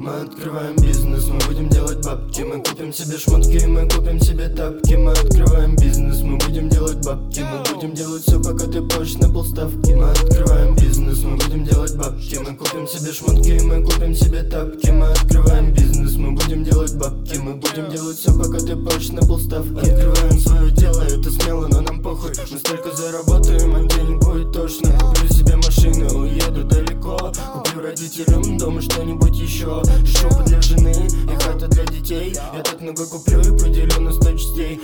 Мы открываем бизнес, мы будем делать бабки. Мы купим себе шмотки, мы купим себе тапки. Мы открываем бизнес, мы будем делать бабки. Мы будем делать все, пока ты плачешь на полставки. Мы открываем бизнес, мы будем делать бабки. Мы купим себе шмотки, мы купим себе тапки. Мы открываем бизнес, мы будем делать бабки. Мы будем делать все, пока ты плачешь на полставки. Открываем свое дело, это смело, но нам похуй. Мы столько заработаем, а денег будет точно. Куплю себе машину, уеду далеко. Куплю родителям дома что-нибудь еще. Шубы для жены и хата для детей. Я так много куплю и поделю на 100 частей.